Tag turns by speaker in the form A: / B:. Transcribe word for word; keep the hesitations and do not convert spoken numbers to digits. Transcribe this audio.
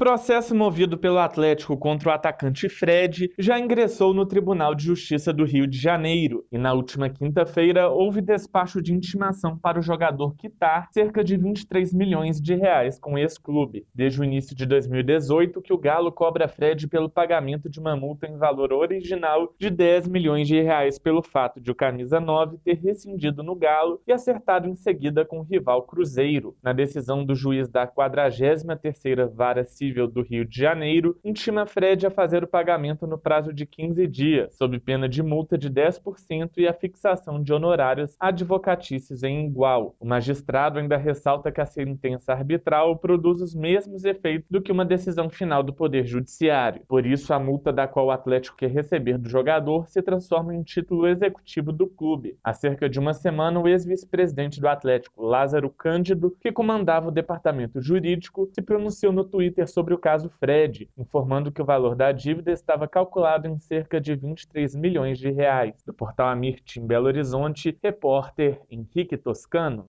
A: processo movido pelo Atlético contra o atacante Fred já ingressou no Tribunal de Justiça do Rio de Janeiro e na última quinta-feira houve despacho de intimação para o jogador quitar cerca de vinte e três milhões de reais com o ex-clube. Desde o início de dois mil e dezoito que o Galo cobra Fred pelo pagamento de uma multa em valor original de dez milhões de reais pelo fato de o camisa nove ter rescindido no Galo e acertado em seguida com o rival Cruzeiro. Na decisão do juiz da quadragésima terceira Vara Civil do Rio de Janeiro, intima Fred a fazer o pagamento no prazo de quinze dias, sob pena de multa de dez por cento e a fixação de honorários advocatícios em igual. O magistrado ainda ressalta que a sentença arbitral produz os mesmos efeitos do que uma decisão final do Poder Judiciário. Por isso, a multa da qual o Atlético quer receber do jogador se transforma em título executivo do clube. Há cerca de uma semana, o ex-vice-presidente do Atlético, Lázaro Cândido, que comandava o departamento jurídico, se pronunciou no Twitter sobre o caso Fred, informando que o valor da dívida estava calculado em cerca de vinte e três milhões de reais. Do portal Amirte, em Belo Horizonte, repórter Henrique Toscano.